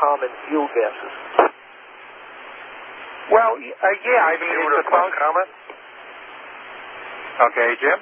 common fuel gases? Well, yeah, I mean, it's a comment. Okay, Jim?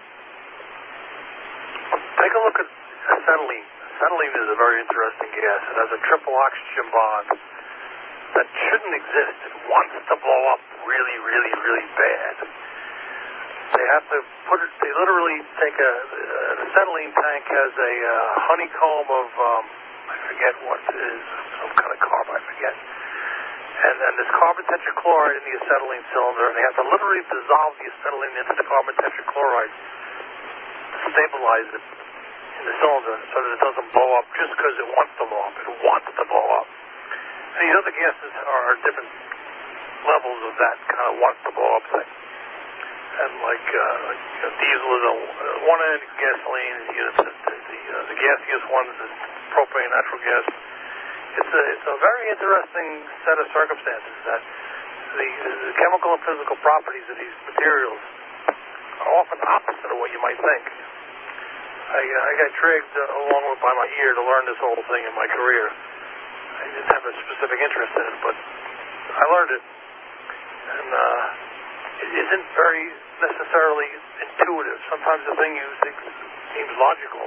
Take a look at acetylene. Acetylene is a very interesting gas. It has a triple oxygen bond that shouldn't exist. It wants to blow up really, really, really bad. They have to they literally take an acetylene tank has a honeycomb of, I forget what it is, some kind of carb, I forget. And there's carbon tetrachloride in the acetylene cylinder, and they have to literally dissolve the acetylene into the carbon tetrachloride to stabilize it in the cylinder so that it doesn't blow up just because it wants to blow up. It wants to blow up. And these other gases are different levels of that kind of wants to blow up thing. And like diesel is a one-end gasoline, the gaseous ones is propane, natural gas. It's a very interesting set of circumstances that the chemical and physical properties of these materials are often opposite of what you might think. I got dragged along by my ear to learn this whole thing in my career. I didn't have a specific interest in it, but I learned it. And it isn't very necessarily intuitive. Sometimes the thing you think seems logical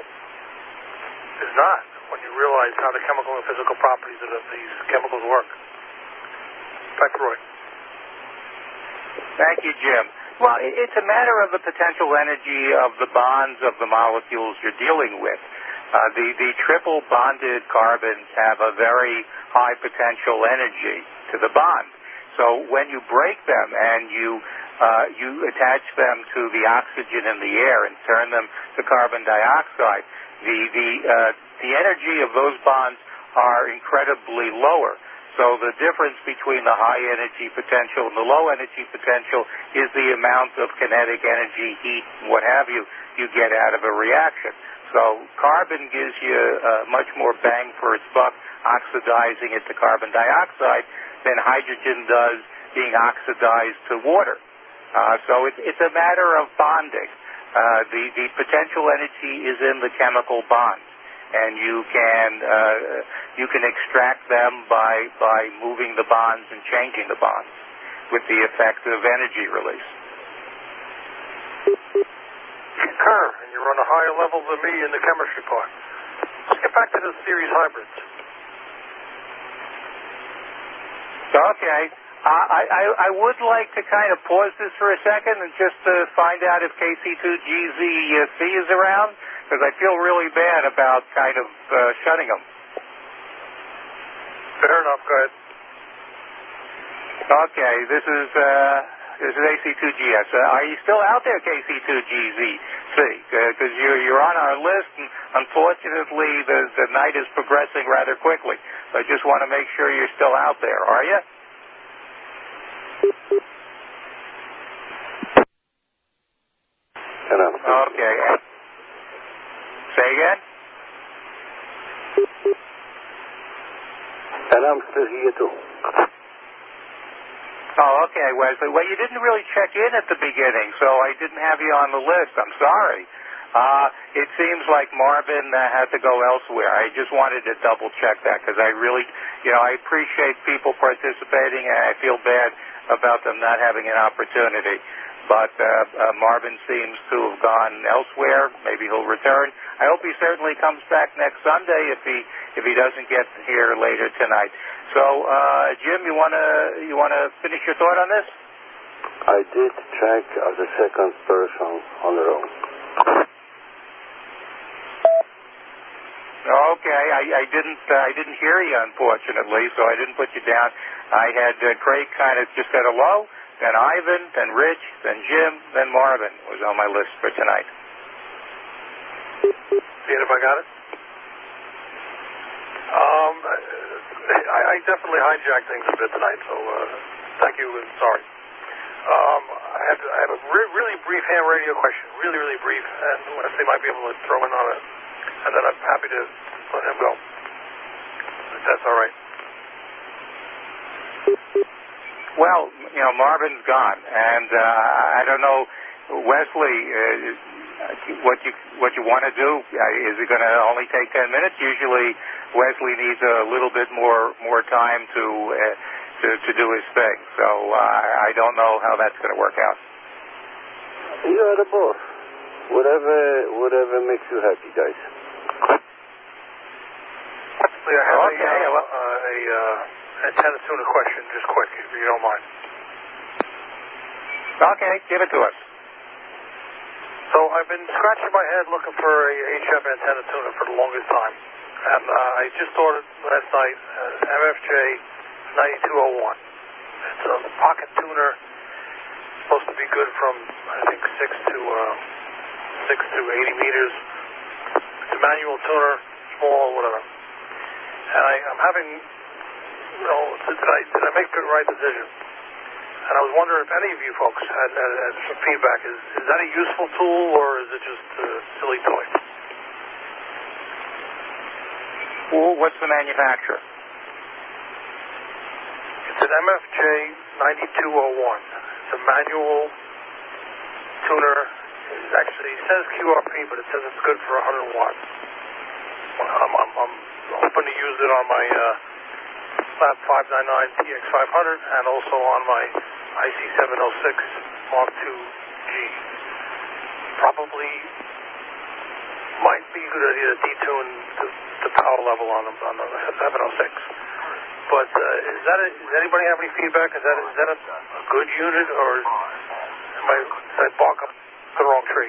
is not, when you realize how the chemical and physical properties of these chemicals work. Back to Roy. Thank you, Jim. Well, it's a matter of the potential energy of the bonds of the molecules you're dealing with. The triple bonded carbons have a very high potential energy to the bond. So when you break them and you attach them to the oxygen in the air and turn them to carbon dioxide, the energy of those bonds are incredibly lower. So the difference between the high energy potential and the low energy potential is the amount of kinetic energy, heat, what have you get out of a reaction. So carbon gives you much more bang for its buck oxidizing it to carbon dioxide than hydrogen does being oxidized to water. So it's a matter of bonding. The potential energy is in the chemical bonds, and you can extract them by moving the bonds and changing the bonds with the effect of energy release. Concur, and you're on a higher level than me in the chemistry part. Let's get back to the series hybrids. Okay. I would like to kind of pause this for a second and just find out if KC2GZC is around, because I feel really bad about kind of shutting them. Fair enough. Go ahead. Okay. This is AC2GS. Are you still out there, KC2GZC? Because you're on our list, and unfortunately the night is progressing rather quickly. So I just want to make sure you're still out there. Are you? Hello. Okay. Say again? And I'm still here too. Oh, okay, Wesley. Well, you didn't really check in at the beginning, so I didn't have you on the list. I'm sorry. It seems like Marvin had to go elsewhere. I just wanted to double check that because I really, I appreciate people participating, and I feel bad about them not having an opportunity. But Marvin seems to have gone elsewhere. Maybe he'll return. I hope he certainly comes back next Sunday if he doesn't get here later tonight. So, Jim, you wanna finish your thought on this? I did check as a second person on the road. Okay, I didn't hear you, unfortunately, so I didn't put you down. I had Craig kind of just said hello, then Ivan, then Rich, then Jim, then Marvin was on my list for tonight. See if I got it? I definitely hijacked things a bit tonight, so thank you and sorry. I have a really brief ham radio question, really brief, and Wesley might be able to throw in on it, and then I'm happy to let him go, if that's all right. Well, Marvin's gone, and I don't know, Wesley, what you want to do. Is it going to only take 10 minutes? Usually Wesley needs a little bit more time to do his thing. So I don't know how that's going to work out. You are the boss. Whatever makes you happy, guys. I have a antenna tuner question, just quick, if you don't mind. Okay, give it to us. So I've been scratching my head looking for a HF antenna tuner for the longest time. And I just ordered last night MFJ 9201. It's a pocket tuner, supposed to be good from, I think, 6 to 80 meters. It's a manual tuner, small, whatever. And I'm having, did I make the right decision? And I was wondering if any of you folks had some feedback. Is that a useful tool, or is it just a silly toy? Well, what's the manufacturer? It's an MFJ 9201. It's a manual tuner. Actually, it says QRP, but it says it's good for 100 watts. I'm hoping to use it on my Lab 599 TX500 and also on my IC706 Mark II-G. Probably might be a good idea to detune the power level on the 706. But does anybody have any feedback? Is that a good unit, or did I bark up the wrong tree?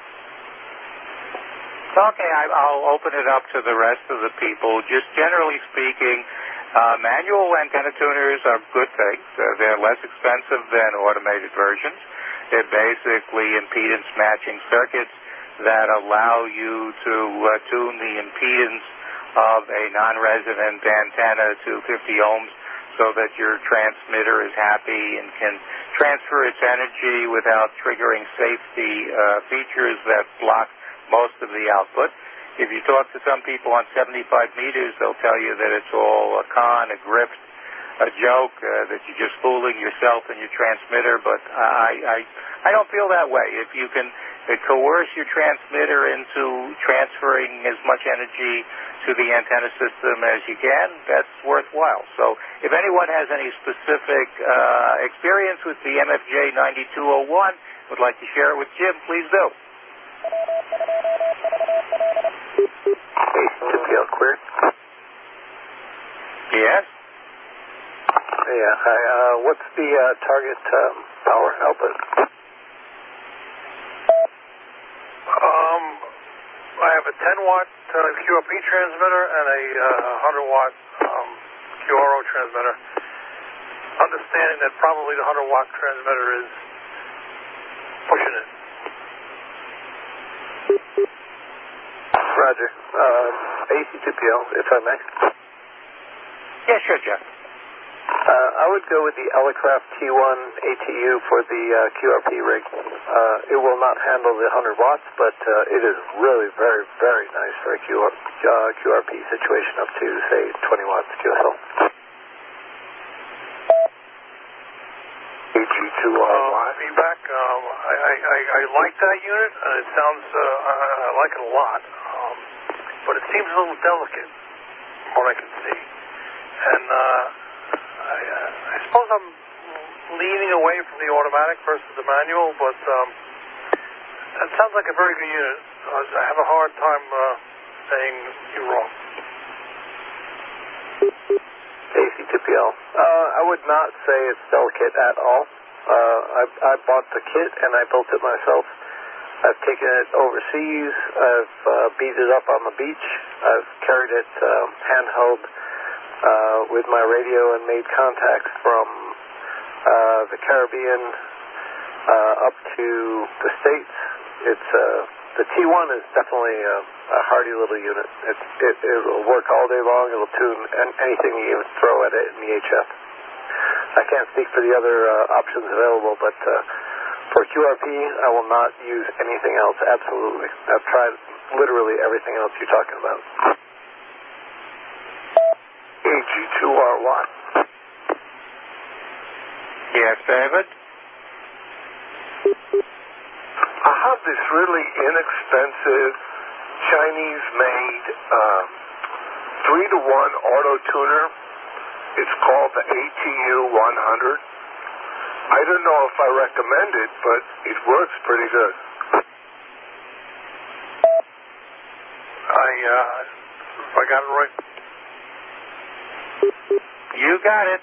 Okay, I'll open it up to the rest of the people. Just generally speaking, manual antenna tuners are good things. They're less expensive than automated versions. They're basically impedance matching circuits that allow you to tune the impedance of a non-resonant antenna to 50 ohms so that your transmitter is happy and can transfer its energy without triggering safety features that block most of the output. If you talk to some people on 75 meters, they'll tell you that it's all a con, a grift, a joke, that you're just fooling yourself and your transmitter, but I don't feel that way. If you can coerce your transmitter into transferring as much energy to the antenna system as you can, that's worthwhile. So if anyone has any specific experience with the MFJ 9201, would like to share it with Jim, please do. Hey, TPL clear? Yes? Yeah, hi. What's the target power output? I have a 10-watt QRP transmitter and a 100-watt QRO transmitter. Understanding that probably the 100-watt transmitter is pushing it. Roger. AC2PL, if I may. Yeah, sure, Jeff. I would go with the Elecraft T1 ATU for the QRP rig. It will not handle the 100 watts, but it is really very, very nice for a QRP situation up to, say, 20 watts QSL. AG2R feedback. I like that unit, and it sounds, I like it a lot, but it seems a little delicate from what I can see. And I suppose I'm leaning away from the automatic versus the manual, but that sounds like a very good unit. I have a hard time saying you're wrong. AC2PL. I would not say it's delicate at all. I bought the kit and I built it myself. I've taken it overseas. I've beat it up on the beach. I've carried it handheld with my radio and made contacts from the Caribbean up to the States. It's the T1 is definitely a hardy little unit. It will work all day long. It will tune anything you throw at it in the HF. I can't speak for the other options available, but for QRP, I will not use anything else. Absolutely. I've tried literally everything else you're talking about. AG2R1. Yes, David? I have this really inexpensive Chinese-made 3-to-1 auto tuner. It's called the ATU 100. I don't know if I recommend it, but it works pretty good. I got it right. You got it.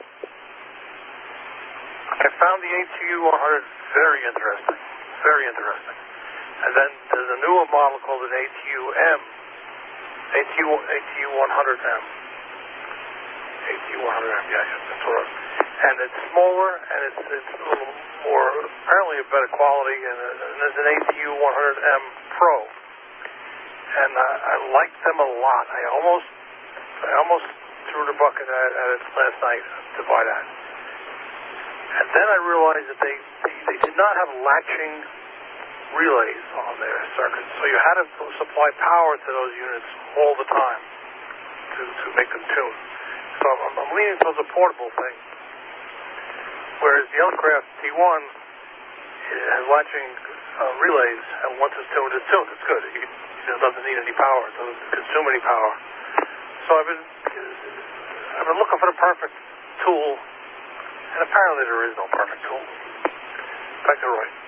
I found the ATU 100 very interesting. Very interesting. And then there's a newer model called an ATU-M. ATU 100M. ATU 100M, yeah, that's right. And it's smaller, and it's a little more, apparently a better quality, and there's an ATU 100M Pro. And I like them a lot. I almost threw the bucket at it last night to buy that. And then I realized that they did not have latching relays on their circuits, so you had to supply power to those units all the time to make them tune. So I'm leaning towards a portable thing, whereas the Elecraft T1 has latching relays, and once it's tuned, it's tuned. It's good. It doesn't need any power. It doesn't consume any power. So I've been looking for the perfect tool, and apparently there is no perfect tool. Back to Roy.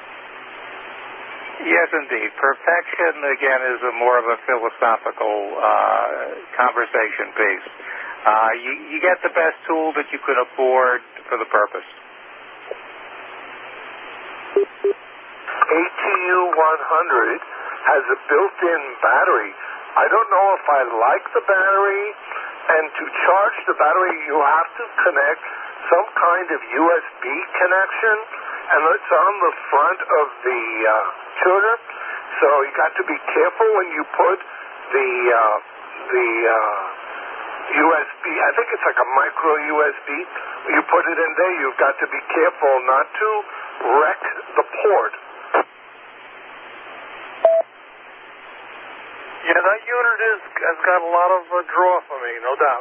Yes, indeed. Perfection, again, is more of a philosophical conversation piece. You get the best tool that you can afford for the purpose. ATU 100 has a built-in battery. I don't know if I like the battery, and to charge the battery you have to connect some kind of USB connection, and it's on the front of the tuner, so you got to be careful when you put the USB, I think it's like a micro USB, you put it in there, you've got to be careful not to wreck the port. Yeah, that unit has got a lot of draw for me, no doubt.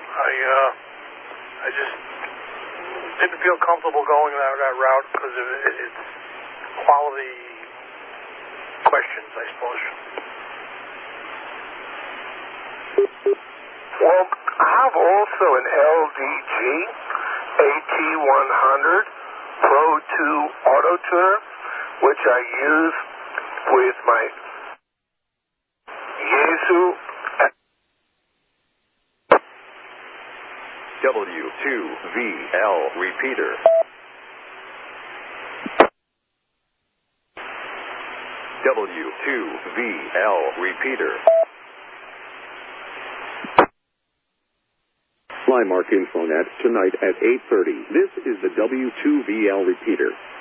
I just didn't feel comfortable going that route because of its quality questions, I suppose. Well, I have also an LDG AT100 Pro 2 Auto Tuner, which I use with my Yaesu W2VL repeater. W2VL repeater. Flymark Infonet tonight at 8:30. This is the W2VL repeater.